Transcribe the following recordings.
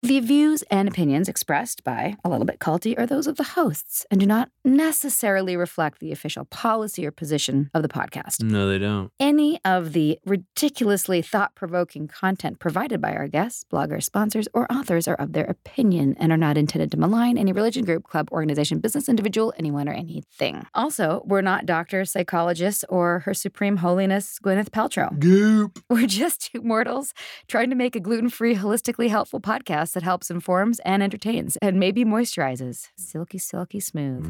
The views and opinions expressed by A Little Bit Culty are those of the hosts and do not necessarily reflect the official policy or position of the podcast. No, they don't. Any of the ridiculously thought-provoking content provided by our guests, bloggers, sponsors, or authors are of their opinion and are not intended to malign any religion, group, club, organization, business, individual, anyone, or anything. Also, we're not doctors, psychologists, or Her Supreme Holiness Gwyneth Paltrow. Goop. We're just two mortals trying to make a gluten-free, holistically helpful podcast that helps, informs, and entertains, and maybe moisturizes. Silky, silky smooth.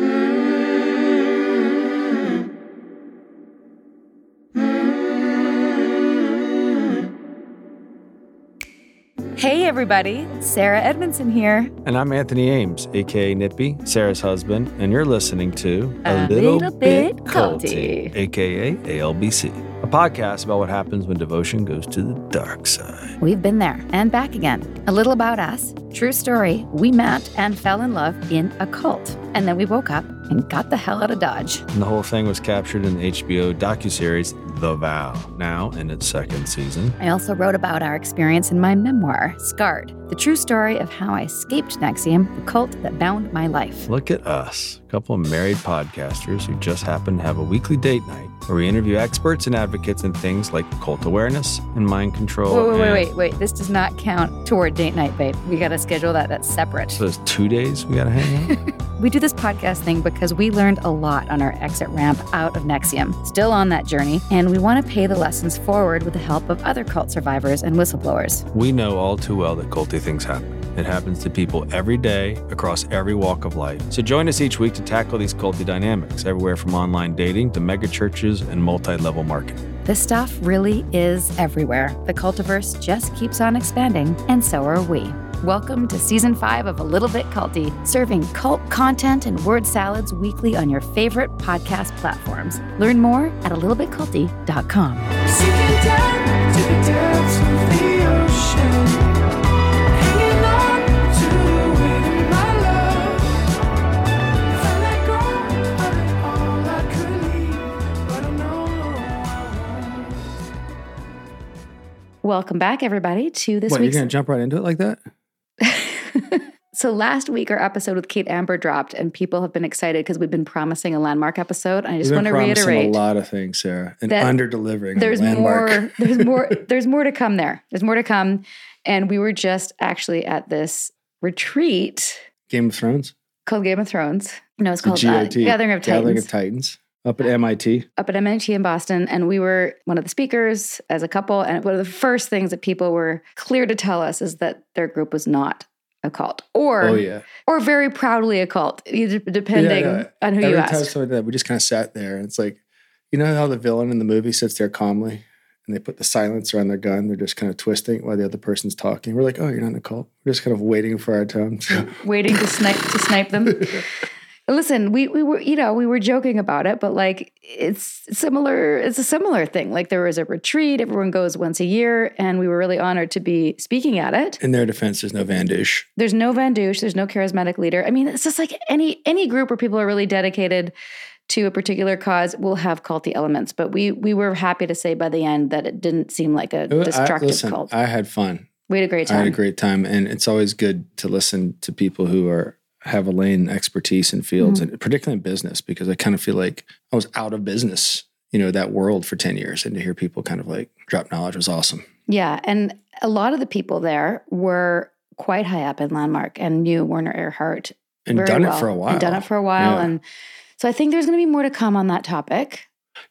Hey, everybody. Sarah Edmondson here. And I'm Anthony Ames, a.k.a. Nippy, Sarah's husband, and you're listening to A Little Bit Culty, a.k.a. ALBC, a podcast about what happens when devotion goes to the dark side. We've been there and back again. A little about us. True story. We met and fell in love in a cult. And then we woke up and got the hell out of Dodge. And the whole thing was captured in the HBO docuseries The Vow, now in its second season. I also wrote about our experience in my memoir, Scarred, the true story of how I escaped NXIVM, the cult that bound my life. Look at us, a couple of married podcasters who just happen to have a weekly date night where we interview experts and advocates in things like cult awareness and mind control. Wait. This does not count toward date night, babe. We got to schedule that. That's separate. So there's 2 days we got to hang out? We do this podcast thing because we learned a lot on our exit ramp out of NXIVM. Still on that journey, and we want to pay the lessons forward with the help of other cult survivors and whistleblowers. We know all too well that culty things happen. It happens to people every day across every walk of life. So join us each week to tackle these culty dynamics, everywhere from online dating to mega churches and multi-level marketing. This stuff really is everywhere. The cultiverse just keeps on expanding, and so are we. Welcome to Season 5 of A Little Bit Culty, serving cult content and word salads weekly on your favorite podcast platforms. Learn more at alittlebitculty.com. Sinking down to the depths of the ocean, hanging on to it, my love. If I let go of it all, I could leave, but I know I won't. Welcome back, everybody, to this What, you're week's... going to jump right into it like that? So last week, our episode with Kate Amber dropped, and people have been excited because we've been promising a landmark episode. And I just want to reiterate a lot of things, Sarah, and that under-delivering. there's landmark. there's more to come there. There's more to come. And we were just actually at this retreat Game of Thrones? called Game of Thrones. No, it's The called GOT, Gathering of Titans. Gathering of Titans. Up at MIT. Up at MIT in Boston. And we were one of the speakers as a couple. And one of the first things that people were clear to tell us is that their group was not a cult, or very proudly a cult, depending on who you ask. Every time something like that, we just kind of sat there, and it's like, you know how the villain in the movie sits there calmly, and they put the silencer on their gun, they're just kind of twisting while the other person's talking. We're like, oh, you're not in a cult. We're just kind of waiting for our turn. Waiting to snipe them. Listen, we were joking about it, but like it's similar. It's a similar thing. Like there was a retreat. Everyone goes once a year, and we were really honored to be speaking at it. In their defense, there's no Van Douche. There's no Van Douche. There's no charismatic leader. I mean, it's just like any group where people are really dedicated to a particular cause will have culty elements. But we were happy to say by the end that it didn't seem like a destructive cult. I had fun. We had a great time. I had a great time, and it's always good to listen to people who have a lane expertise in fields, and particularly in business, because I kind of feel like I was out of business, that world for 10 years, and to hear people kind of like drop knowledge was awesome. Yeah. And a lot of the people there were quite high up in Landmark and knew Werner Erhard and done it for a while. Yeah. And so I think there's going to be more to come on that topic.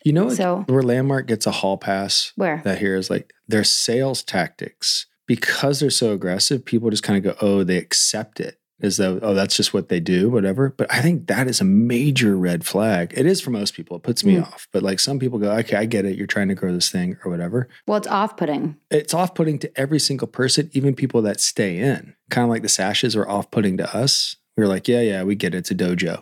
Where Landmark gets a hall pass, where that here is like their sales tactics, because they're so aggressive, people just kind of go, oh, they accept it. As though, oh, that's just what they do, whatever. But I think that is a major red flag. It is for most people. It puts me off. But like some people go, okay, I get it. You're trying to grow this thing or whatever. Well, it's off-putting. It's off-putting to every single person, even people that stay in. Kind of like the sashes are off-putting to us. We're like, yeah, we get it. It's a dojo.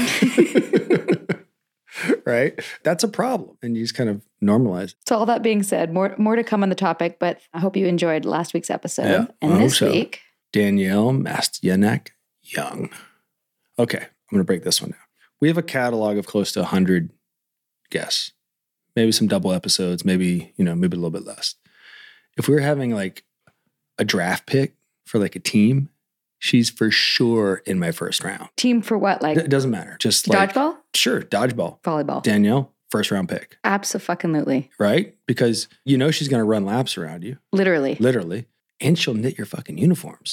Right? That's a problem. And you just kind of normalize it. So all that being said, more to come on the topic. But I hope you enjoyed last week's episode. Yeah, and this week... Danielle Mastyanek Young. Okay, I'm going to break this one down. We have a catalog of close to 100 guests. Maybe some double episodes, maybe a little bit less. If we were having like a draft pick for like a team, she's for sure in my first round. Team for what? Like It doesn't matter. Just like dodgeball? Sure, dodgeball. Volleyball. Danielle, first round pick, Abso-fucking-lutely. right? Because you know she's going to run laps around you, Literally. literally, and she'll knit your fucking uniforms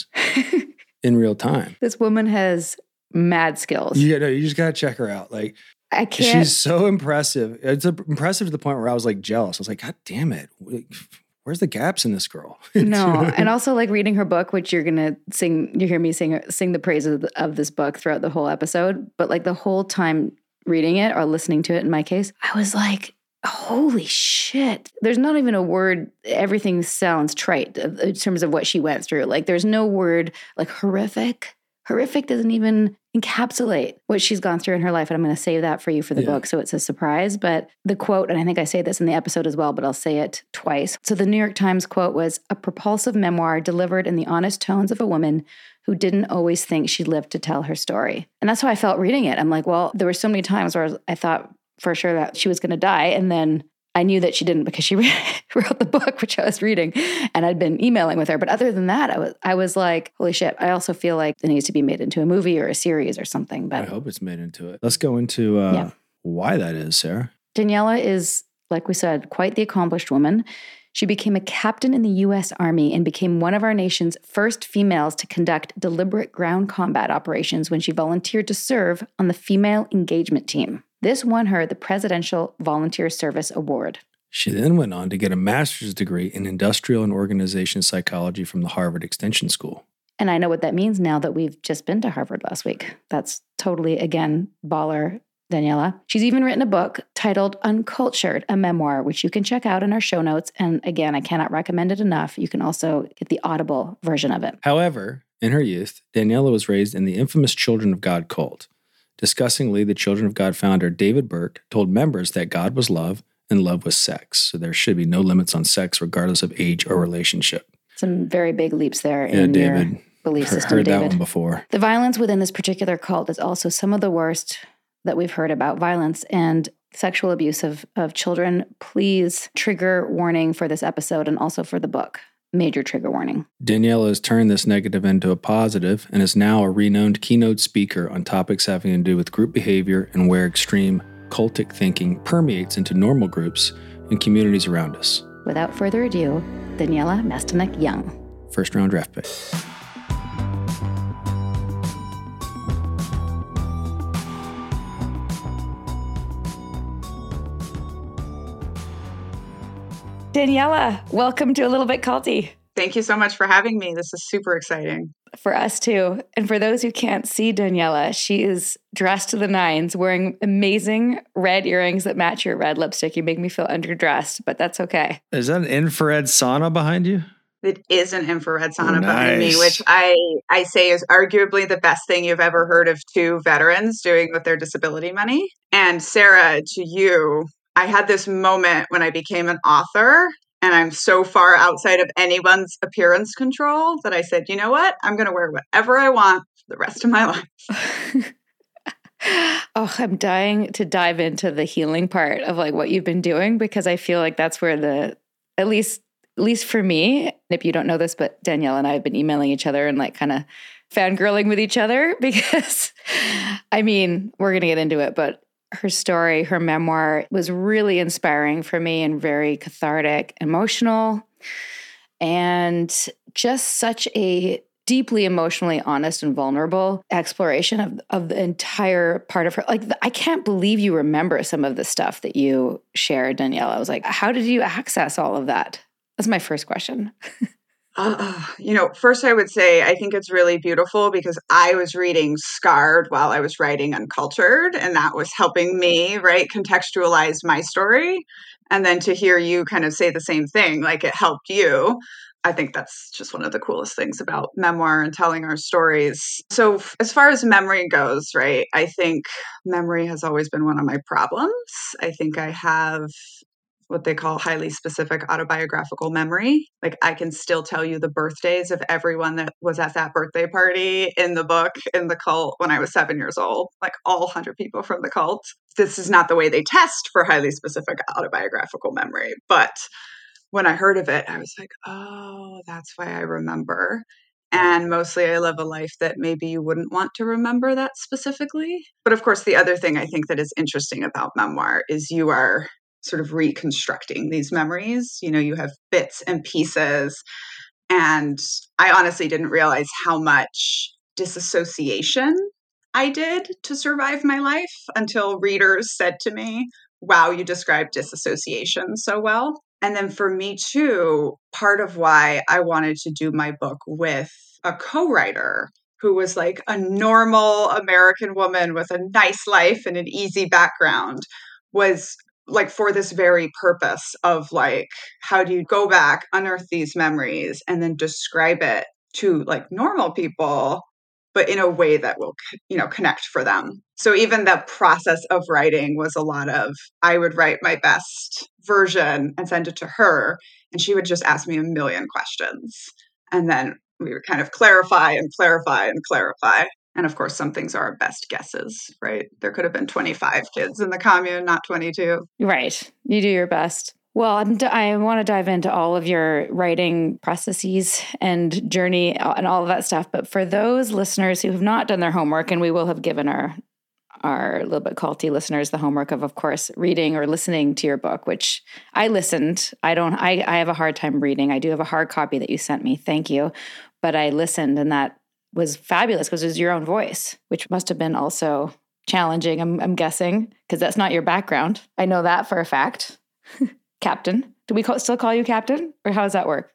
in real time. This woman has mad skills. You just got to check her out. Like, I can't. she's so impressive. It's impressive to the point where I was like jealous. I was like, God damn it. Where's the gaps in this girl? No, and also like reading her book, which you're gonna sing. You hear me sing the praises of this book throughout the whole episode. But like the whole time reading it or listening to it, in my case, I was like, "Holy shit!" There's not even a word. Everything sounds trite in terms of what she went through. Like there's no word like horrific. Horrific doesn't even encapsulate what she's gone through in her life. And I'm going to save that for you for the book. So it's a surprise. But the quote, and I think I say this in the episode as well, but I'll say it twice. So the New York Times quote was, "A propulsive memoir delivered in the honest tones of a woman who didn't always think she lived to tell her story." And that's how I felt reading it. I'm like, well, there were so many times where I thought for sure that she was going to die. And then I knew that she didn't because she wrote the book, which I was reading, and I'd been emailing with her. But other than that, I was like, holy shit. I also feel like it needs to be made into a movie or a series or something. I But hope it's made into it. Let's go into why that is, Sarah. Daniela is, like we said, quite the accomplished woman. She became a captain in the U.S. Army and became one of our nation's first females to conduct deliberate ground combat operations when she volunteered to serve on the Female Engagement Team. This won her the Presidential Volunteer Service Award. She then went on to get a master's degree in industrial and organization psychology from the Harvard Extension School. And I know what that means now that we've just been to Harvard last week. That's totally, again, baller Daniela. She's even written a book titled Uncultured, a memoir, which you can check out in our show notes. And again, I cannot recommend it enough. You can also get the Audible version of it. However, in her youth, Daniela was raised in the infamous Children of God cult. Disgustingly, the Children of God founder David Burke told members that God was love and love was sex. So there should be no limits on sex regardless of age or relationship. Some very big leaps there in David. your belief system, Heard that David. one before. The violence within this particular cult is also some of the worst that we've heard about. Violence and sexual abuse of children. Please, trigger warning for this episode and also for the book. Major trigger warning. Daniela has turned this negative into a positive and is now a renowned keynote speaker on topics having to do with group behavior and where extreme cultic thinking permeates into normal groups and communities around us. Without further ado, Daniela Mastanek Young. First round draft pick. Daniela, welcome to A Little Bit Culty. Thank you so much for having me. This is super exciting. For us too. And for those who can't see Daniela, she is dressed to the nines, wearing amazing red earrings that match your red lipstick. You make me feel underdressed, but that's okay. Is that an infrared sauna behind you? It is an infrared sauna behind me, Nice. which I say is arguably the best thing you've ever heard of two veterans doing with their disability money. And Sarah, to you, I had this moment when I became an author and I'm so far outside of anyone's appearance control that I said, you know what? I'm going to wear whatever I want for the rest of my life. Oh, I'm dying to dive into the healing part of like what you've been doing, because I feel like that's where at least for me, if you don't know this, but Danielle and I have been emailing each other and like kind of fangirling with each other because, I mean, we're going to get into it, but her story, her memoir was really inspiring for me and very cathartic, emotional, and just such a deeply emotionally honest and vulnerable exploration of the entire part of her. Like, I can't believe you remember some of the stuff that you shared, Danielle. I was like, how did you access all of that? That's my first question. First I would say I think it's really beautiful because I was reading Scarred while I was writing Uncultured, and that was helping me, right, contextualize my story. And then to hear you kind of say the same thing, like it helped you. I think that's just one of the coolest things about memoir and telling our stories. So as far as memory goes, right, I think memory has always been one of my problems. I think I have what they call highly specific autobiographical memory. Like I can still tell you the birthdays of everyone that was at that birthday party in the book, in the cult when I was 7 years old, like all 100 people from the cult. This is not the way they test for highly specific autobiographical memory. But when I heard of it, I was like, oh, that's why I remember. And mostly I live a life that maybe you wouldn't want to remember that specifically. But of course, the other thing I think that is interesting about memoir is you are sort of reconstructing these memories. You know, you have bits and pieces. And I honestly didn't realize how much disassociation I did to survive my life until readers said to me, wow, you described disassociation so well. And then for me too, part of why I wanted to do my book with a co-writer who was like a normal American woman with a nice life and an easy background was like for this very purpose of like, how do you go back, unearth these memories, and then describe it to like normal people, but in a way that will, you know, connect for them. So even the process of writing was a lot of, I would write my best version and send it to her, and she would just ask me a million questions. And then we would kind of clarify and clarify and clarify. And of course, some things are our best guesses, right? There could have been 25 kids in the commune, not 22. Right. You do your best. Well, I want to dive into all of your writing processes and journey and all of that stuff. But for those listeners who have not done their homework, and we will have given our little bit culty listeners the homework of course, reading or listening to your book, which I listened. I have a hard time reading. I do have a hard copy that you sent me. Thank you. But I listened, and that was fabulous because it was your own voice, which must have been also challenging, I'm guessing, because that's not your background. I know that for a fact. Captain. Do we still call you Captain? Or how does that work?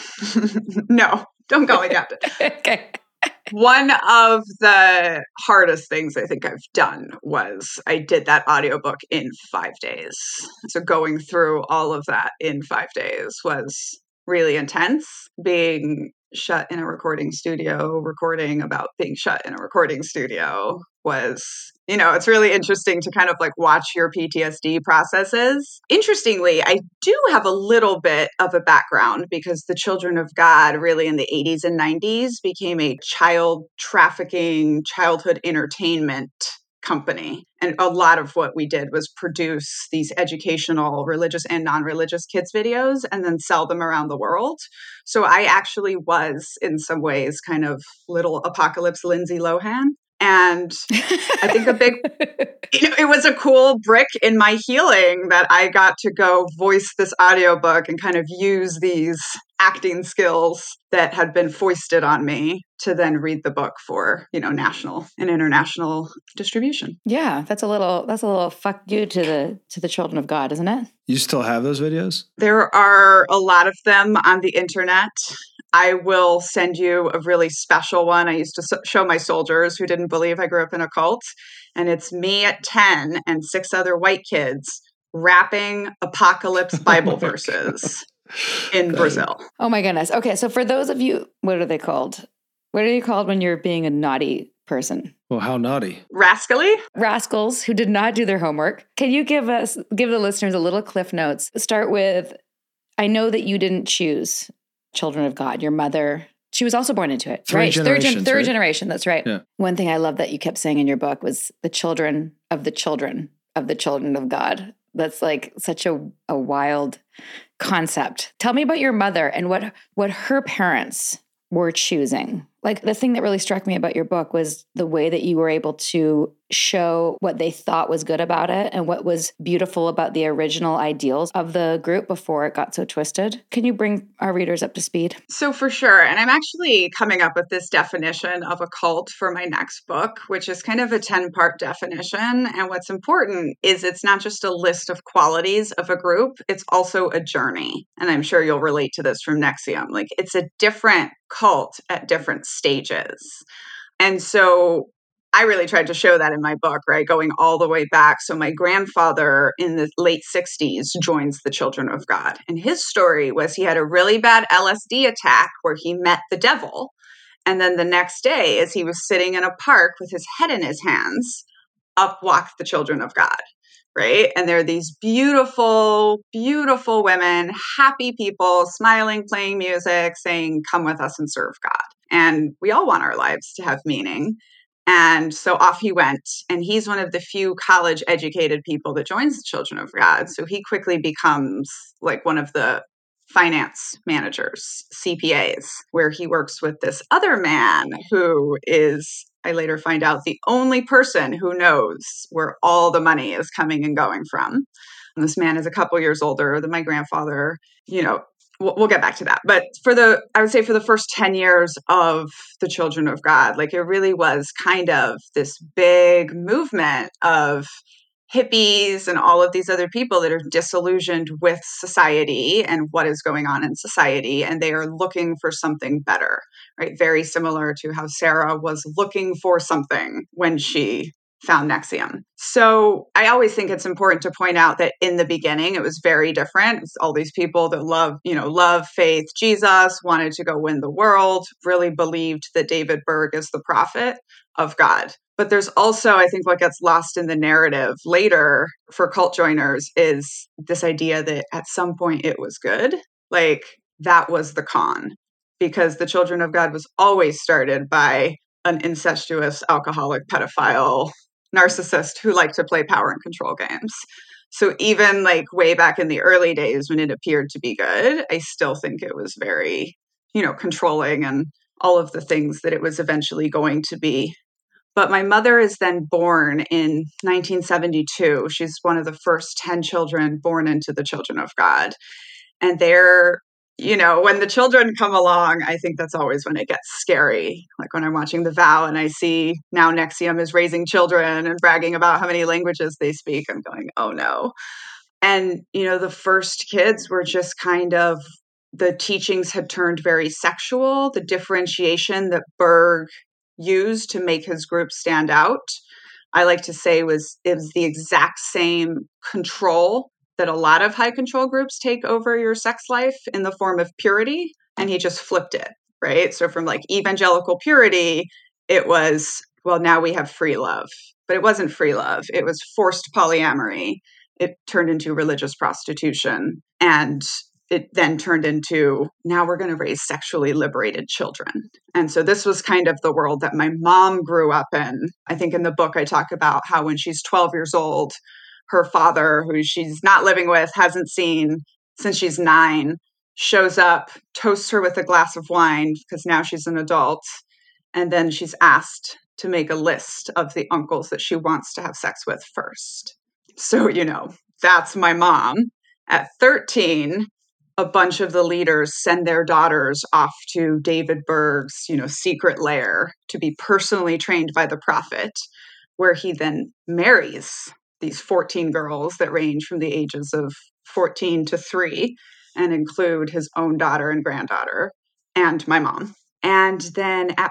No, don't call me Captain. Okay. One of the hardest things I think I've done was I did that audiobook in 5 days. So going through all of that in 5 days was really intense. Being shut in a recording studio, recording about being shut in a recording studio was, you know, it's really interesting to kind of like watch your PTSD processes. Interestingly, I do have a little bit of a background because the Children of God really in the 80s and 90s became a child trafficking, childhood entertainment company. And a lot of what we did was produce these educational, religious and non-religious kids videos and then sell them around the world. So I actually was in some ways kind of little apocalypse Lindsay Lohan. And I think a big, you know, it was a cool brick in my healing that I got to go voice this audiobook and kind of use these acting skills that had been foisted on me to then read the book for, you know, national and international distribution. Yeah, that's a little fuck you to the children of God, isn't it? You still have those videos? There are a lot of them on the internet. I will send you a really special one. I used to show my soldiers who didn't believe I grew up in a cult. And it's me at 10 and 6 other white kids rapping apocalypse Bible verses in Brazil. Oh my goodness. Okay, so for those of you, what are they called? What are you called when you're being a naughty person? Well, how naughty. Rascally? Rascals who did not do their homework. Can you give the listeners a little cliff notes? Start with, I know that you didn't choose Children of God. Your mother, she was also born into it, Three right? generations, Third right? generation. That's right. Yeah. One thing I love that you kept saying in your book was the children of the children of the children of God. That's like such a wild concept. Tell me about your mother and what her parents were choosing. Like the thing that really struck me about your book was the way that you were able to show what they thought was good about it and what was beautiful about the original ideals of the group before it got so twisted. Can you bring our readers up to speed? So for sure. And I'm actually coming up with this definition of a cult for my next book, which is kind of a 10-part definition. And what's important is it's not just a list of qualities of a group, it's also a journey. And I'm sure you'll relate to this from NXIVM. Like it's a different cult at different stages. And so I really tried to show that in my book, right? Going all the way back. So my grandfather in the late 60s joins the Children of God. And his story was he had a really bad LSD attack where he met the devil. And then the next day, as he was sitting in a park with his head in his hands, up walked the Children of God, right? And they're these beautiful, beautiful women, happy people, smiling, playing music, saying, come with us and serve God. And we all want our lives to have meaning. And so off he went. And he's one of the few college educated people that joins the Children of God. So he quickly becomes like one of the finance managers, CPAs, where he works with this other man who is, I later find out, the only person who knows where all the money is coming and going from. And this man is a couple years older than my grandfather. We'll get back to that. But I would say for the first 10 years of the Children of God, like it really was kind of this big movement of hippies and all of these other people that are disillusioned with society and what is going on in society. And they are looking for something better, right? Very similar to how Sarah was looking for something when she found NXIVM. So I always think it's important to point out that in the beginning, it was very different. It's all these people that love, faith, Jesus, wanted to go win the world, really believed that David Berg is the prophet of God. But there's also, I think, what gets lost in the narrative later for cult joiners is this idea that at some point it was good. Like that was the con, because the Children of God was always started by an incestuous, alcoholic, pedophile narcissist who liked to play power and control games. So even like way back in the early days when it appeared to be good, I still think it was very, controlling and all of the things that it was eventually going to be. But my mother is then born in 1972. She's one of the first 10 children born into the Children of God. And they're, when the children come along, I think that's always when it gets scary. Like when I'm watching The Vow and I see now NXIVM is raising children and bragging about how many languages they speak, I'm going, oh no. And, the first kids were just kind of, the teachings had turned very sexual. The differentiation that Berg used to make his group stand out, I like to say it was the exact same control that a lot of high control groups take over your sex life in the form of purity. And he just flipped it, right? So from like evangelical purity, it was, well, now we have free love. But it wasn't free love. It was forced polyamory. It turned into religious prostitution. And it then turned into, now we're going to raise sexually liberated children. And so this was kind of the world that my mom grew up in. I think in the book, I talk about how when she's 12 years old, her father, who she's not living with, hasn't seen since she's 9, shows up, toasts her with a glass of wine because now she's an adult. And then she's asked to make a list of the uncles that she wants to have sex with first. So, that's my mom. At 13, a bunch of the leaders send their daughters off to David Berg's, secret lair to be personally trained by the prophet, where he then marries these 14 girls that range from the ages of 14 to 3 and include his own daughter and granddaughter and my mom. And then at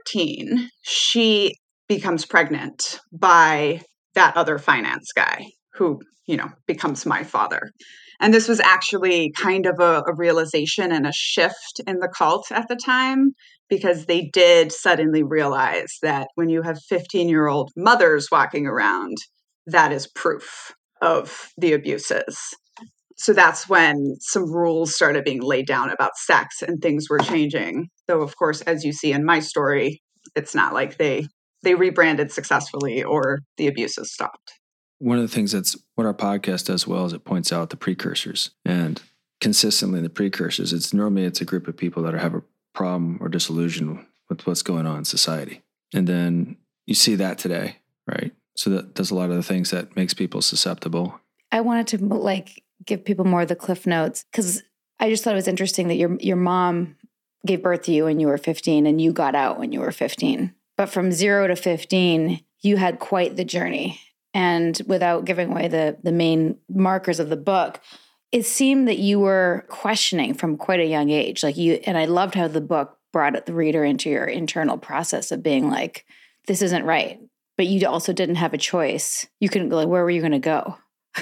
14, she becomes pregnant by that other finance guy who, becomes my father. And this was actually kind of a realization and a shift in the cult at the time, because they did suddenly realize that when you have 15-year-old mothers walking around, that is proof of the abuses. So that's when some rules started being laid down about sex and things were changing. Though, of course, as you see in my story, it's not like they rebranded successfully or the abuses stopped. One of the things that's what our podcast does well is it points out the precursors, and consistently in the precursors, it's a group of people that have a problem or disillusion with what's going on in society. And then you see that today, right? So that does a lot of the things that makes people susceptible. I wanted to give people more of the cliff notes, because I just thought it was interesting that your mom gave birth to you when you were 15 and you got out when you were 15. But from 0 to 15, you had quite the journey. And without giving away the main markers of the book, it seemed that you were questioning from quite a young age. And I loved how the book brought the reader into your internal process of being like, this isn't right. But you also didn't have a choice. You couldn't go, where were you going to go?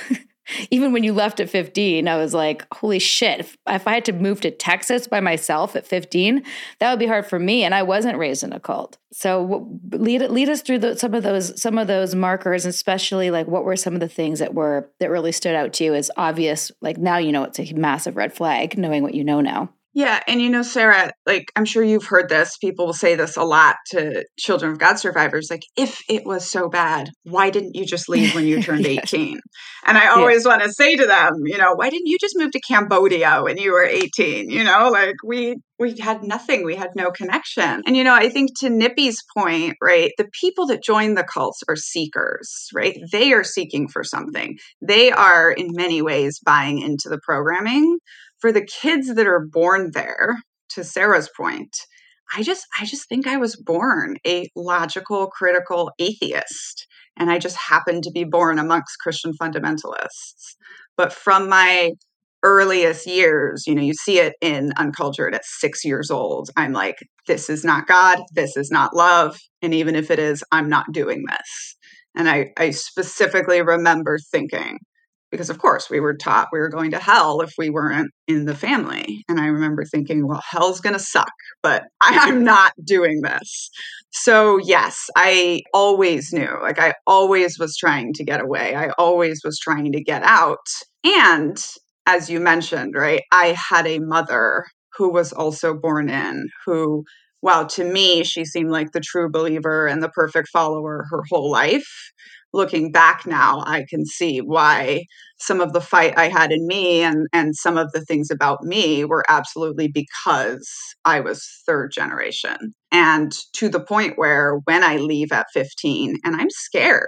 Even when you left at 15, I was like, holy shit, if I had to move to Texas by myself at 15, that would be hard for me. And I wasn't raised in a cult. So lead us through some of those markers, especially like what were some of the things that really stood out to you as obvious? Like now you know it's a massive red flag, knowing what you know now. Yeah. And Sarah, like, I'm sure you've heard this. People will say this a lot to Children of God survivors. Like, if it was so bad, why didn't you just leave when you turned Yes. 18? And I always want to say to them, why didn't you just move to Cambodia when you were 18? Like we had nothing. We had no connection. And, I think to Nippy's point, right, the people that join the cults are seekers, right? They are seeking for something. They are in many ways buying into the programming. For the kids that are born there, to Sarah's point, I just think I was born a logical, critical atheist. And I just happened to be born amongst Christian fundamentalists. But from my earliest years, you see it in Uncultured at 6 years old. I'm like, this is not God. This is not love. And even if it is, I'm not doing this. And I specifically remember thinking, because of course we were taught we were going to hell if we weren't in the family. And I remember thinking, well, hell's going to suck, but I'm not doing this. So yes, I always knew, like I always was trying to get away. I always was trying to get out. And as you mentioned, right, I had a mother who was also born in, who, well, to me, she seemed like the true believer and the perfect follower her whole life. Looking back now, I can see why some of the fight I had in me and some of the things about me were absolutely because I was third generation. And to the point where when I leave at 15 and I'm scared,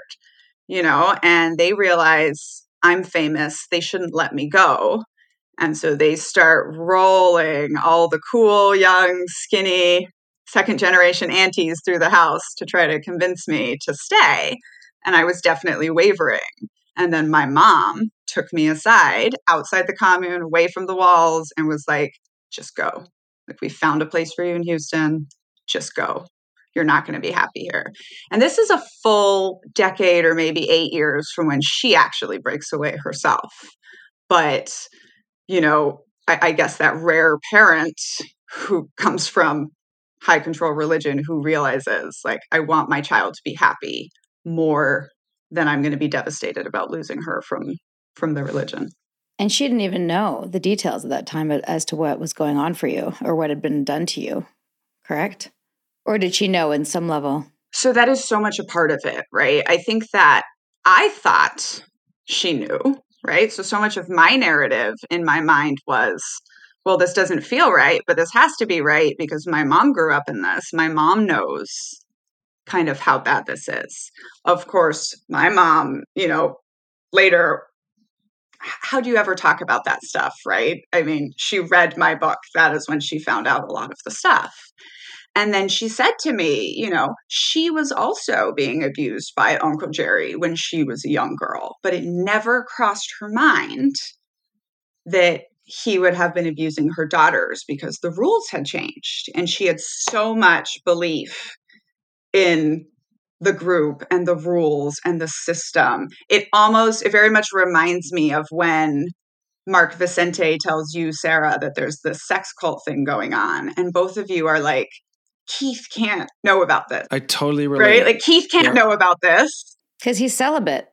and they realize I'm famous, they shouldn't let me go. And so they start rolling all the cool, young, skinny, second generation aunties through the house to try to convince me to stay. And I was definitely wavering. And then my mom took me aside outside the commune, away from the walls, and was like, just go. Like, we found a place for you in Houston. Just go. You're not going to be happy here. And this is a full decade or maybe 8 years from when she actually breaks away herself. But, I guess that rare parent who comes from high control religion who realizes, like, I want my child to be happy more than I'm going to be devastated about losing her from the religion. And she didn't even know the details at that time as to what was going on for you or what had been done to you, correct? Or did she know in some level? So that is so much a part of it, right? I think that I thought she knew, right? So much of my narrative in my mind was, well, this doesn't feel right, but this has to be right because my mom grew up in this. My mom knows kind of how bad this is. Of course, my mom, later, how do you ever talk about that stuff, right? I mean, she read my book. That is when she found out a lot of the stuff. And then she said to me, she was also being abused by Uncle Jerry when she was a young girl, but it never crossed her mind that he would have been abusing her daughters because the rules had changed. And she had so much belief in the group and the rules and the system. It very much reminds me of when Mark Vicente tells you, Sarah, that there's this sex cult thing going on. And both of you are like, Keith can't know about this. I totally relate. Right? Like, Keith can't know about this. Because he's celibate.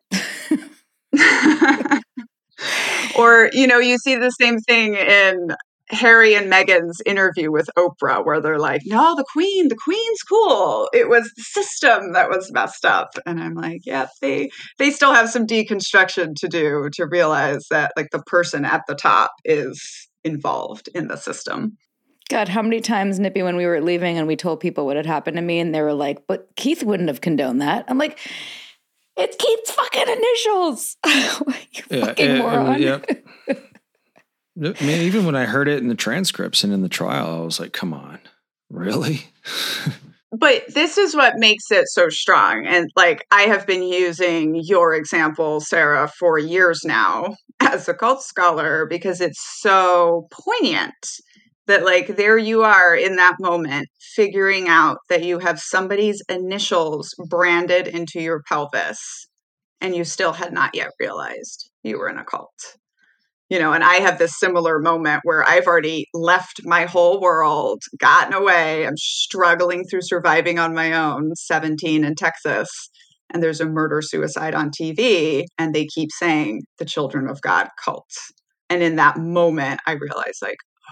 Or, you see the same thing in Harry and Meghan's interview with Oprah, where they're like, no, the queen's cool. It was the system that was messed up. And I'm like, yeah, they still have some deconstruction to do to realize that, like, the person at the top is involved in the system. God, how many times, Nippy, when we were leaving and we told people what had happened to me and they were like, but Keith wouldn't have condoned that. I'm like, it's Keith's fucking initials. You fucking moron. Yep. I mean, even when I heard it in the transcripts and in the trial, I was like, come on, really? But this is what makes it so strong. And, like, I have been using your example, Sarah, for years now as a cult scholar because it's so poignant that, like, there you are in that moment figuring out that you have somebody's initials branded into your pelvis and you still had not yet realized you were in a cult. And I have this similar moment where I've already left my whole world, gotten away. I'm struggling through surviving on my own, 17 in Texas. And there's a murder-suicide on TV. And they keep saying the Children of God cult. And in that moment, I realized, like,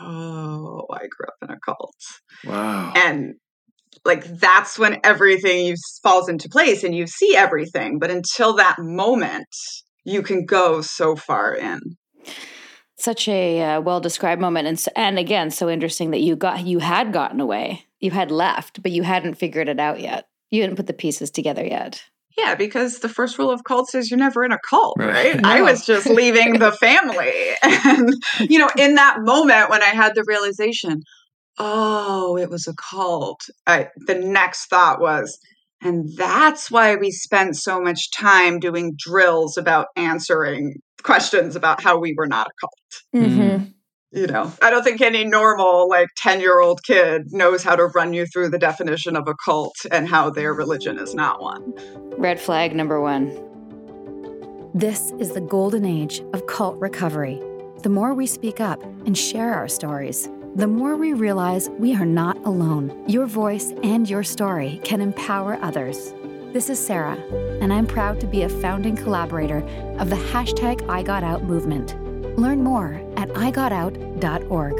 oh, I grew up in a cult. Wow. And like, that's when everything falls into place and you see everything. But until that moment, you can go so far in. Such a well-described moment. And again, so interesting that you had gotten away. You had left, but you hadn't figured it out yet. You hadn't put the pieces together yet. Yeah, because the first rule of cults is you're never in a cult, right? No. I was just leaving the family. And, in that moment when I had the realization, oh, it was a cult, the next thought was, and that's why we spent so much time doing drills about answering questions about how we were not a cult. Mm-hmm. I don't think any normal 10-year-old kid knows how to run you through the definition of a cult and how their religion is not one. Red flag number 1. This is the golden age of cult recovery. The more we speak up and share our stories, the more we realize we are not alone. Your voice and your story can empower others. This is Sarah, and I'm proud to be a founding collaborator of the #IGotOut movement. Learn more at igotout.org.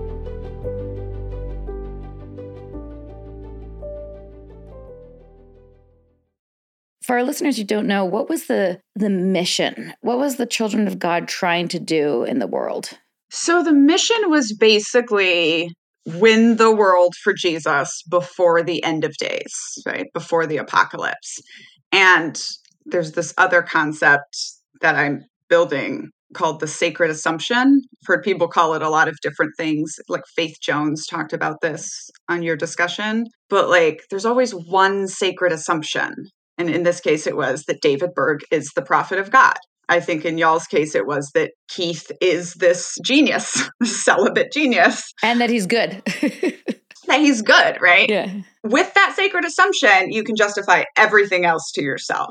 For our listeners who don't know, what was the mission? What was the Children of God trying to do in the world? So the mission was basically win the world for Jesus before the end of days, right? Before the apocalypse. And there's this other concept that I'm building called the sacred assumption. I've heard people call it a lot of different things. Like Faith Jones talked about this on your discussion. But there's always one sacred assumption. And in this case, it was that David Berg is the prophet of God. I think in y'all's case, it was that Keith is this genius, this celibate genius. And that he's good. That he's good, right? Yeah. With that sacred assumption, you can justify everything else to yourself.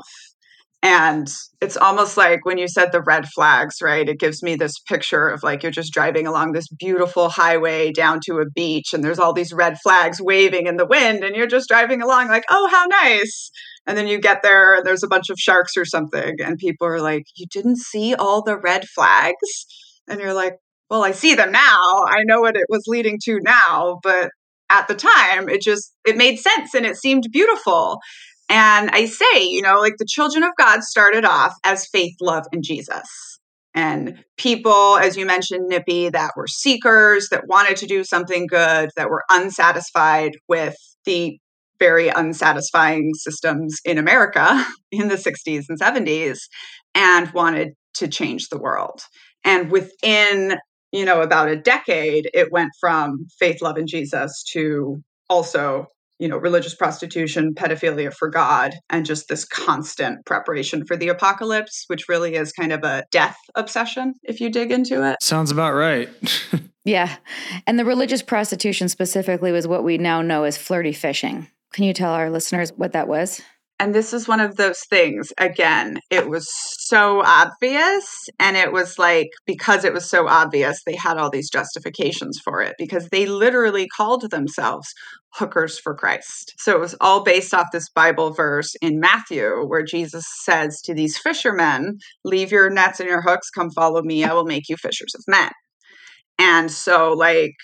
And it's almost like when you said the red flags, right? It gives me this picture of you're just driving along this beautiful highway down to a beach and there's all these red flags waving in the wind and you're just driving along oh, how nice. And then you get there and there's a bunch of sharks or something and people are like, you didn't see all the red flags? And you're like, well, I see them now. I know what it was leading to now. But at the time, it made sense and it seemed beautiful. And I say, the children of God started off as faith, love, and Jesus. And people, as you mentioned, Nippy, that were seekers, that wanted to do something good, that were unsatisfied with the very unsatisfying systems in America in the 60s and 70s and wanted to change the world. And within, about a decade, it went from faith, love, and Jesus to also religious prostitution, pedophilia for God, and just this constant preparation for the apocalypse, which really is kind of a death obsession if you dig into it. Sounds about right. Yeah. And the religious prostitution specifically was what we now know as flirty fishing. Can you tell our listeners what that was? And this is one of those things, again, it was so obvious. And it was because it was so obvious, they had all these justifications for it because they literally called themselves hookers for Christ. So it was all based off this Bible verse in Matthew where Jesus says to these fishermen, leave your nets and your hooks, come follow me, I will make you fishers of men. And so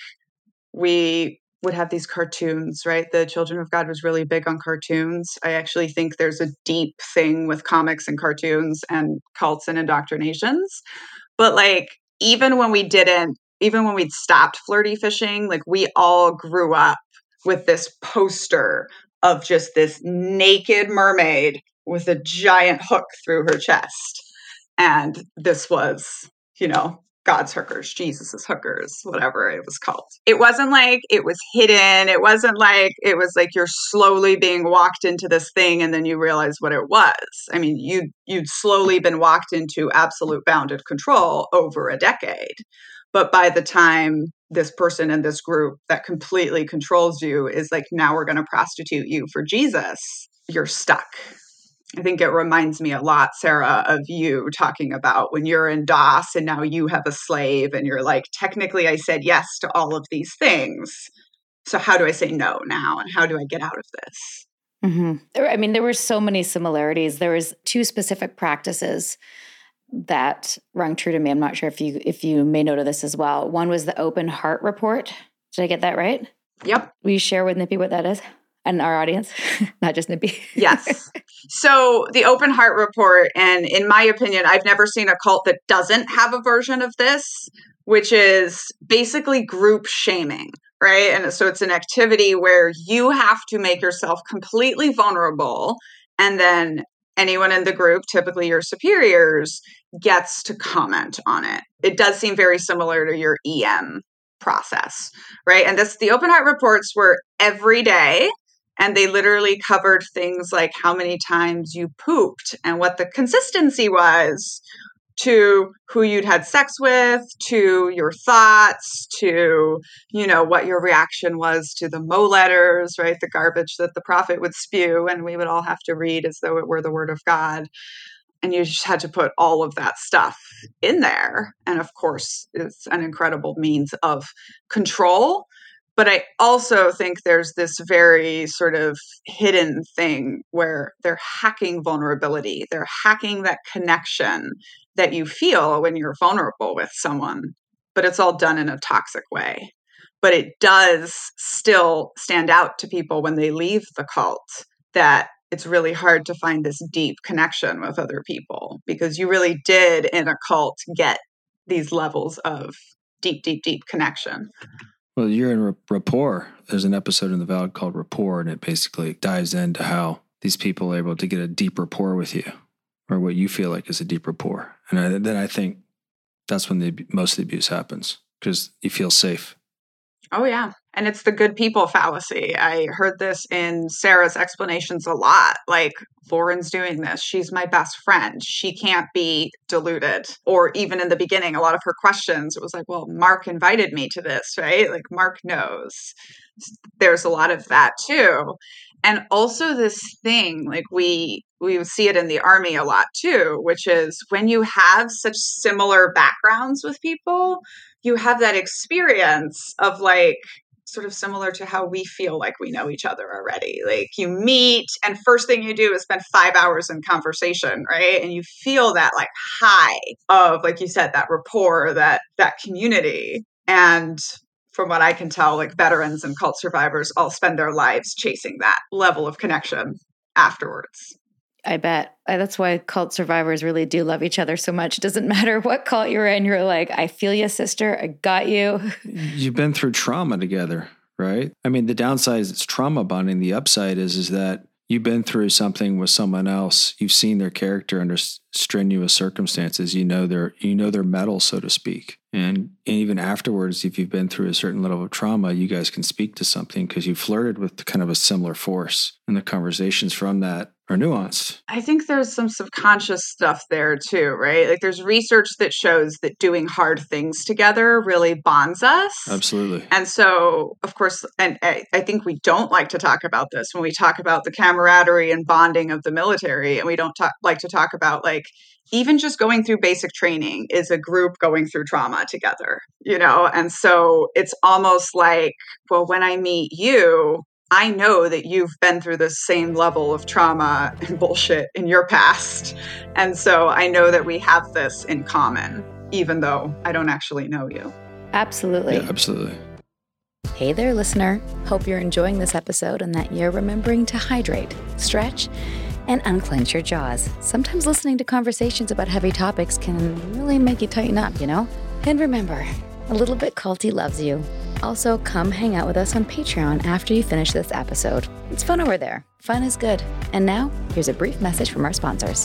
we would have these cartoons, right? The Children of God was really big on cartoons. I actually think there's a deep thing with comics and cartoons and cults and indoctrinations. But even when we'd stopped flirty fishing, we all grew up with this poster of just this naked mermaid with a giant hook through her chest. And this was, God's hookers, Jesus's hookers, whatever it was called. It wasn't it was hidden. It wasn't it was you're slowly being walked into this thing and then you realize what it was. I mean, you'd slowly been walked into absolute bounded control over a decade. But by the time this person in this group that completely controls you is now we're going to prostitute you for Jesus, you're stuck. I think it reminds me a lot, Sarah, of you talking about when you're in DOS and now you have a slave and you're technically I said yes to all of these things. So how do I say no now? And how do I get out of this? Mm-hmm. I mean, there were so many similarities. There was 2 specific practices that rung true to me. I'm not sure if you made note of this as well. One was the Open Heart Report. Did I get that right? Yep. Will you share with Nippy what that is? And our audience, not just Nippy. Yes. So the Open Heart Report, and in my opinion, I've never seen a cult that doesn't have a version of this, which is basically group shaming, right? And so it's an activity where you have to make yourself completely vulnerable, and then anyone in the group, typically your superiors, gets to comment on it. It does seem very similar to your EM process, right? And the Open Heart Reports were every day. And they literally covered things like how many times you pooped and what the consistency was to who you'd had sex with, to your thoughts, to, what your reaction was to the Mo letters, right? The garbage that the prophet would spew and we would all have to read as though it were the word of God. And you just had to put all of that stuff in there. And of course, it's an incredible means of control. But I also think there's this very sort of hidden thing where they're hacking vulnerability. They're hacking that connection that you feel when you're vulnerable with someone, but it's all done in a toxic way. But it does still stand out to people when they leave the cult that it's really hard to find this deep connection with other people because you really did in a cult get these levels of deep, deep, deep connection. Well, you're in rapport. There's an episode in the Valid called Rapport, and it basically dives into how these people are able to get a deep rapport with you, or what you feel like is a deep rapport. And then I think that's when most of the abuse happens, because you feel safe. Oh, yeah. And it's the good people fallacy. I heard this in Sarah's explanations a lot. Like, Lauren's doing this. She's my best friend. She can't be deluded. Or even in the beginning, a lot of her questions, it was like, well, Mark invited me to this, right? Like, Mark knows. There's a lot of that too. And also this thing, like we see it in the army a lot too, which is when you have such similar backgrounds with people, you have that experience of like, sort of similar to how we feel like we know each other already. Like you meet and first thing you do is spend 5 hours in conversation, right? And you feel that like high of, like you said, that rapport, that community. And from what I can tell, like veterans and cult survivors all spend their lives chasing that level of connection afterwards. I bet. That's why cult survivors really do love each other so much. It doesn't matter what cult you're in. You're like, I feel you, sister. I got you. You've been through trauma together, right? I mean, the downside is it's trauma bonding. The upside is that you've been through something with someone else. You've seen their character under strenuous circumstances. You know their mettle, so to speak. And even afterwards, if you've been through a certain level of trauma, you guys can speak to something because you flirted with kind of a similar force. And the conversations from that are nuanced. I think there's some subconscious stuff there too, right? Like there's research that shows that doing hard things together really bonds us. Absolutely. And so, of course, and I think we don't like to talk about this when we talk about the camaraderie and bonding of the military. And we don't like to talk about like, even just going through basic training is a group going through trauma together, And so it's almost like, well, when I meet you, I know that you've been through the same level of trauma and bullshit in your past. And so I know that we have this in common, even though I don't actually know you. Absolutely. Yeah, absolutely. Hey there, listener. Hope you're enjoying this episode and that you're remembering to hydrate, stretch, and unclench your jaws. Sometimes listening to conversations about heavy topics can really make you tighten up, And remember, a little bit culty loves you. Also, come hang out with us on Patreon after you finish this episode. It's fun over there. Fun is good. And now, here's a brief message from our sponsors.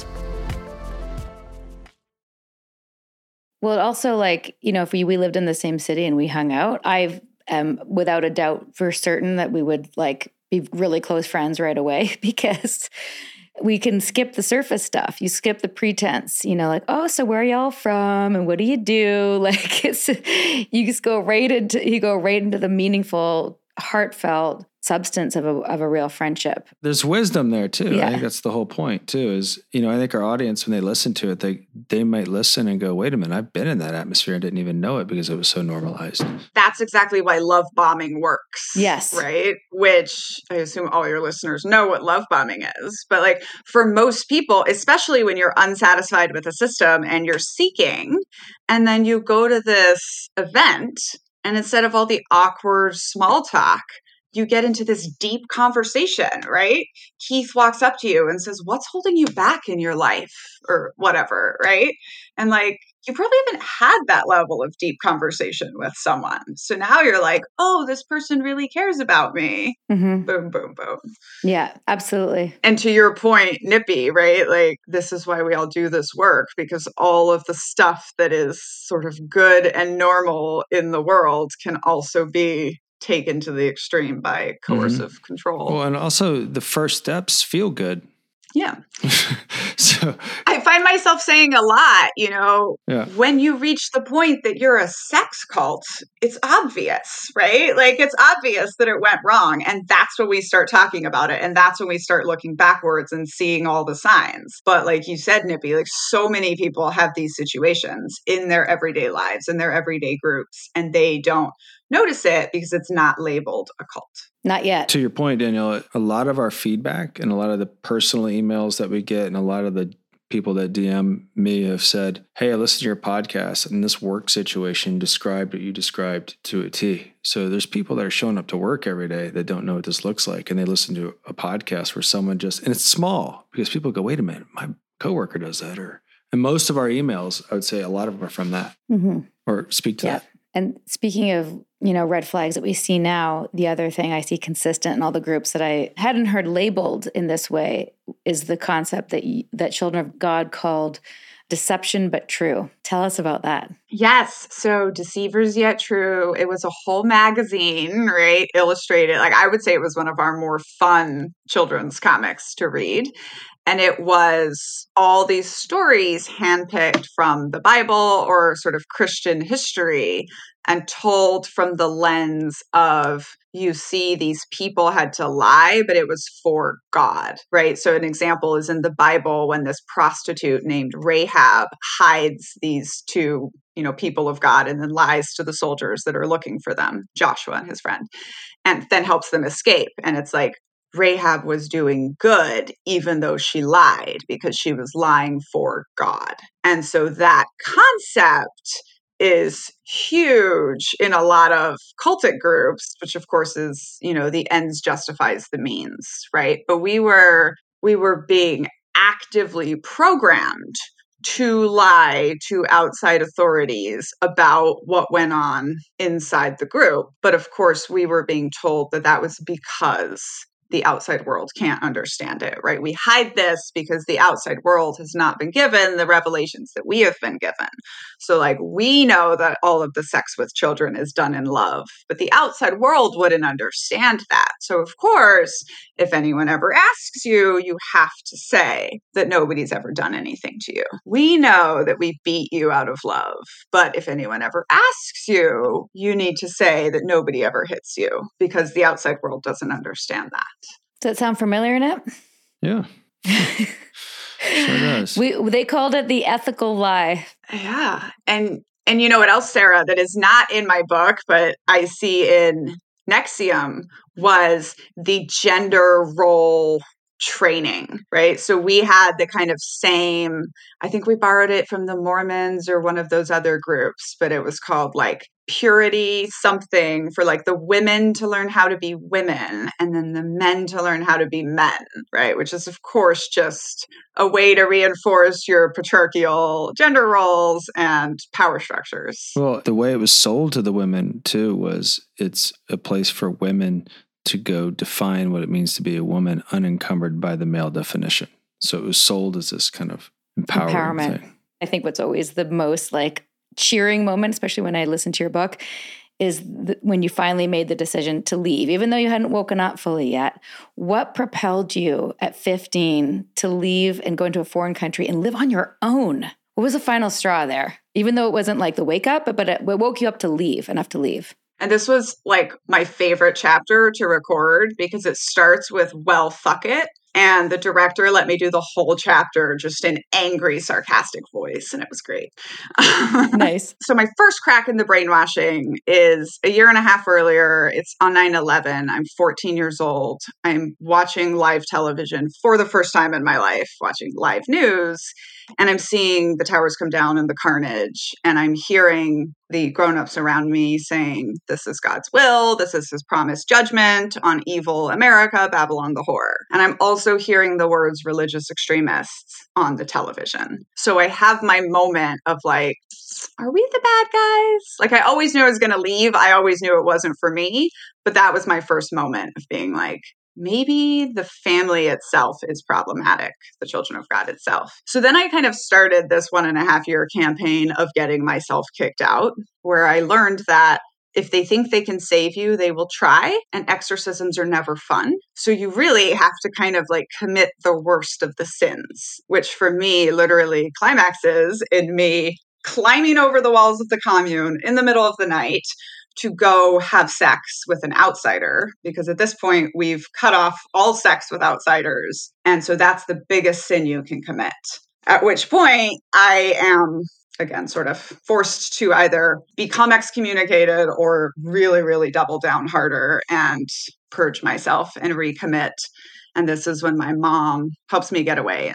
Well, it also if we lived in the same city and we hung out, I've without a doubt for certain that we would be really close friends right away because we can skip the surface stuff. You skip the pretense, oh, so where are y'all from? And what do you do? You go right into the meaningful, heartfelt substance of a real friendship. There's wisdom there too. Yeah. I think that's the whole point too, is, I think our audience, when they listen to it, they might listen and go, wait a minute, I've been in that atmosphere and didn't even know it because it was so normalized. That's exactly why love bombing works. Yes. Right? Which I assume all your listeners know what love bombing is. But like for most people, especially when you're unsatisfied with a system and you're seeking, and then you go to this event, and instead of all the awkward small talk, you get into this deep conversation, right? Keith walks up to you and says, what's holding you back in your life or whatever, right? And like, you probably haven't had that level of deep conversation with someone. So now you're like, oh, this person really cares about me. Mm-hmm. Boom, boom, boom. Yeah, absolutely. And to your point, Nippy, right? Like, this is why we all do this work, because all of the stuff that is sort of good and normal in the world can also be taken to the extreme by coercive control. Well, and also the first steps feel good. Yeah. So I find myself saying a lot, Yeah. when you reach the point that you're a sex cult, it's obvious, right? Like it's obvious that it went wrong. And that's when we start talking about it. And that's when we start looking backwards and seeing all the signs. But like you said, Nippy, like so many people have these situations in their everyday lives, in their everyday groups, and they don't notice it because it's not labeled a cult. Not yet. to your point, Danielle, a lot of our feedback and a lot of the personal emails that we get and a lot of the people that DM me have said, hey, I listened to your podcast and this work situation described what you described to a T. So there's people that are showing up to work every day that don't know what this looks like. And they listen to a podcast where someone just, and it's small because people go, wait a minute, my coworker does that. And most of our emails, I would say a lot of them are from that or speak to that. And speaking of, red flags that we see now, the other thing I see consistent in all the groups that I hadn't heard labeled in this way is the concept that Children of God called deception but true. Tell us about that. Yes. So Deceivers Yet True. It was a whole magazine, right? Illustrated. Like I would say it was one of our more fun children's comics to read. And it was all these stories handpicked from the Bible or sort of Christian history and told from the lens of, you see, these people had to lie, but it was for God, right? So an example is in the Bible when this prostitute named Rahab hides these two, people of God and then lies to the soldiers that are looking for them, Joshua and his friend, and then helps them escape. And it's like, Rahab was doing good, even though she lied, because she was lying for God. And so that concept is huge in a lot of cultic groups, which of course is, the ends justifies the means, right? But we were being actively programmed to lie to outside authorities about what went on inside the group. But of course, we were being told that that was because the outside world can't understand it, right? We hide this because the outside world has not been given the revelations that we have been given. So like we know that all of the sex with children is done in love, but the outside world wouldn't understand that. So of course, if anyone ever asks you, you have to say that nobody's ever done anything to you. We know that we beat you out of love, but if anyone ever asks you, you need to say that nobody ever hits you because the outside world doesn't understand that. Does that sound familiar, Nip? Yeah. Sure does. They called it the ethical lie. Yeah. And you know what else, Sarah, that is not in my book, but I see in NXIVM was the gender role training, right? So we had the kind of same, I think we borrowed it from the Mormons or one of those other groups, but it was called like purity something for like the women to learn how to be women and then the men to learn how to be men, right? Which is of course just a way to reinforce your patriarchal gender roles and power structures. Well, the way it was sold to the women too was it's a place for women to go define what it means to be a woman unencumbered by the male definition. So it was sold as this kind of empowerment thing. I think what's always the most like cheering moment, especially when I listen to your book, is when you finally made the decision to leave, even though you hadn't woken up fully yet. What propelled you at 15 to leave and go into a foreign country and live on your own? What was the final straw there? Even though it wasn't like the wake up, but it woke you up to leave, enough to leave. And this was like my favorite chapter to record because it starts with, well, fuck it. And the director let me do the whole chapter just in angry, sarcastic voice. And it was great. Nice. So my first crack in the brainwashing is a year and a half earlier. It's on 9/11. I'm 14 years old. I'm watching live television for the first time in my life, watching live news. And I'm seeing the towers come down and the carnage. And I'm hearing the grown-ups around me saying, this is God's will. This is his promised judgment on evil America, Babylon the whore. And I'm also hearing the words religious extremists on the television. So I have my moment of like, are we the bad guys? Like, I always knew I was going to leave. I always knew it wasn't for me. But that was my first moment of being like, maybe the family itself is problematic, the children of God itself. So then I kind of started this 1.5-year campaign of getting myself kicked out, where I learned that if they think they can save you, they will try, and exorcisms are never fun. So you really have to kind of like commit the worst of the sins, which for me literally climaxes in me climbing over the walls of the commune in the middle of the night to go have sex with an outsider, because at this point we've cut off all sex with outsiders. And so that's the biggest sin you can commit. At which point I am, again, sort of forced to either become excommunicated or really, really double down harder and purge myself and recommit. And this is when my mom helps me get away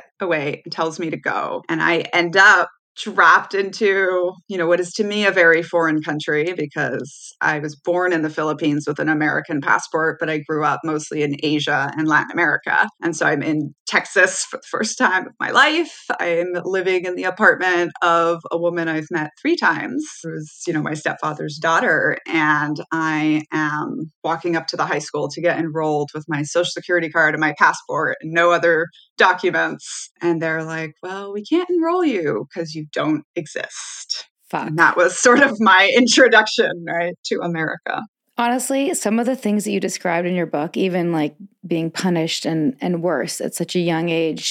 and tells me to go. And I end up dropped into, what is to me a very foreign country, because I was born in the Philippines with an American passport, but I grew up mostly in Asia and Latin America. And so I'm in Texas for the first time of my life. I'm living in the apartment of a woman I've met 3 times, who's, my stepfather's daughter. And I am walking up to the high school to get enrolled with my social security card and my passport and no other documents. And they're like, well, we can't enroll you because you don't exist. Fuck. And that was sort of my introduction, right, to America. Honestly, some of the things that you described in your book, even like being punished and worse at such a young age,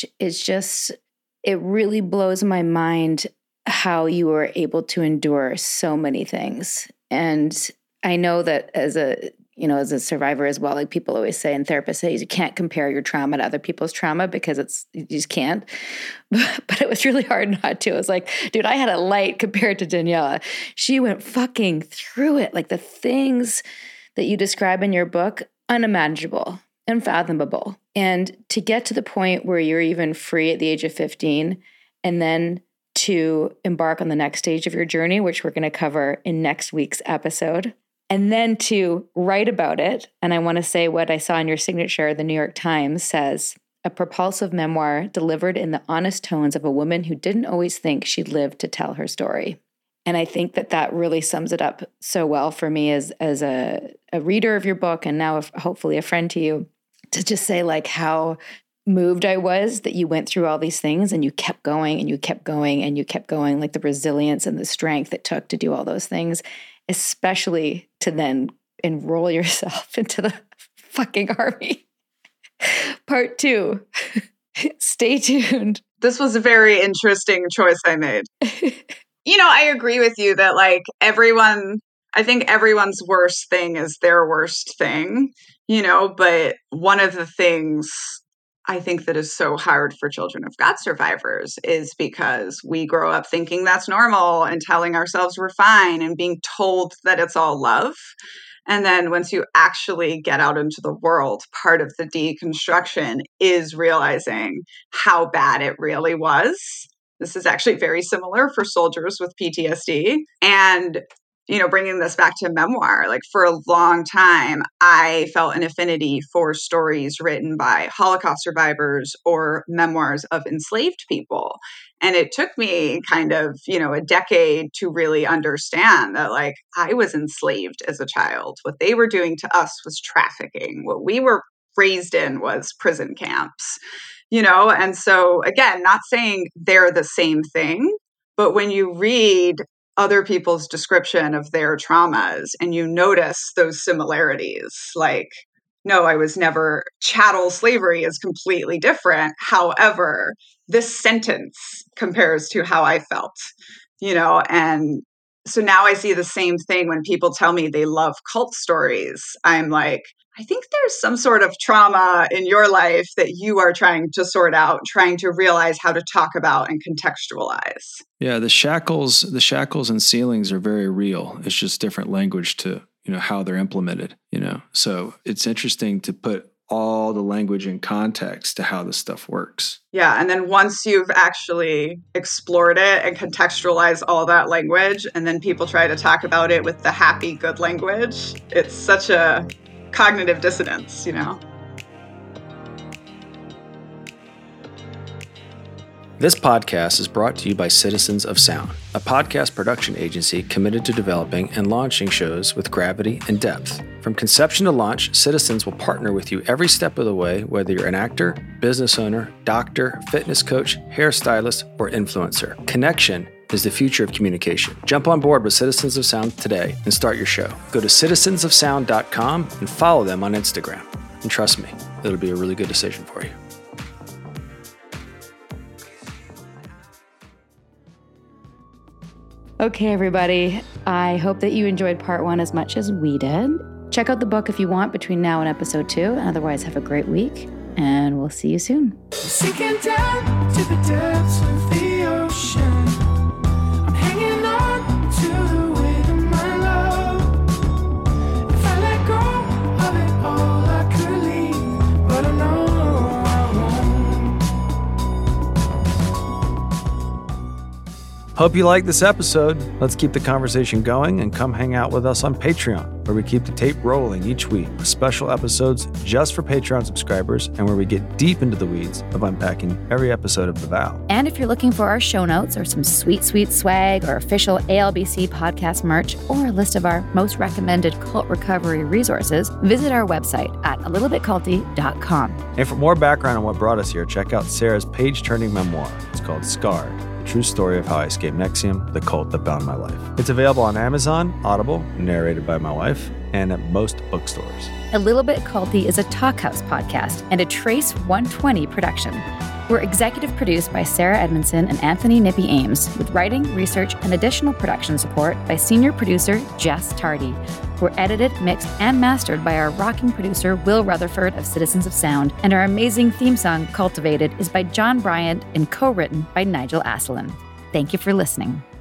it really blows my mind how you were able to endure so many things. And I know that as a survivor as well, like people always say, and therapists say, you can't compare your trauma to other people's trauma because you just can't. But it was really hard not to. It was like, dude, I had a light compared to Daniela. She went fucking through it. Like the things that you describe in your book, unimaginable, unfathomable. And to get to the point where you're even free at the age of 15, and then to embark on the next stage of your journey, which we're going to cover in next week's episode. And then to write about it, and I want to say what I saw in your signature, the New York Times says, a propulsive memoir delivered in the honest tones of a woman who didn't always think she'd live to tell her story. And I think that really sums it up so well for me as a reader of your book, and now hopefully a friend to you, to just say like how moved I was that you went through all these things and you kept going and you kept going and you kept going, like the resilience and the strength it took to do all those things, especially to then enroll yourself into the fucking army. Part 2. Stay tuned. This was a very interesting choice I made. I agree with you that like I think everyone's worst thing is their worst thing, but one of the things I think that is so hard for children of God survivors is because we grow up thinking that's normal and telling ourselves we're fine and being told that it's all love. And then once you actually get out into the world, part of the deconstruction is realizing how bad it really was. This is actually very similar for soldiers with PTSD. And bringing this back to memoir, like for a long time, I felt an affinity for stories written by Holocaust survivors or memoirs of enslaved people. And it took me kind of, a decade to really understand that, like, I was enslaved as a child. What they were doing to us was trafficking. What we were raised in was prison camps, And so, again, not saying they're the same thing, but when you read other people's description of their traumas and you notice those similarities, like, no, I was never, chattel slavery is completely different. However, this sentence compares to how I felt, and So now I see the same thing when people tell me they love cult stories. I'm like, I think there's some sort of trauma in your life that you are trying to sort out, trying to realize how to talk about and contextualize. Yeah, the shackles and ceilings are very real. It's just different language to, how they're implemented, So it's interesting to put all the language in context to how this stuff works. Yeah. And then once you've actually explored it and contextualized all that language, and then people try to talk about it with the happy, good language, it's such a cognitive dissonance, This podcast is brought to you by Citizens of Sound, a podcast production agency committed to developing and launching shows with gravity and depth. From conception to launch, Citizens will partner with you every step of the way, whether you're an actor, business owner, doctor, fitness coach, hairstylist, or influencer. Connection is the future of communication. Jump on board with Citizens of Sound today and start your show. Go to citizensofsound.com and follow them on Instagram. And trust me, it'll be a really good decision for you. Okay, everybody. I hope that you enjoyed part 1 as much as we did. Check out the book if you want between now and episode 2. And otherwise, have a great week, and we'll see you soon. Sinking down to the depths of the ocean. I'm hanging on to the weight of my love. If I let go of it all, I could leave, but I know Hope you liked this episode. Let's keep the conversation going and come hang out with us on Patreon, where we keep the tape rolling each week with special episodes just for Patreon subscribers and where we get deep into the weeds of unpacking every episode of The Vow. And if you're looking for our show notes or some sweet, sweet swag or official ALBC podcast merch or a list of our most recommended cult recovery resources, visit our website at alittlebitculty.com. And for more background on what brought us here, check out Sarah's page-turning memoir. It's called Scarred. True story of how I escaped NXIVM, the cult that bound my life. It's available on Amazon, Audible, narrated by my wife, and at most bookstores. A Little Bit Culty is a Talkhouse podcast and a Trace 120 production. We're executive produced by Sarah Edmondson and Anthony Nippy Ames, with writing, research, and additional production support by senior producer Jess Tardy. We're edited, mixed, and mastered by our rocking producer Will Rutherford of Citizens of Sound, and our amazing theme song, Cultivated, is by John Bryant and co-written by Nigel Asselin. Thank you for listening.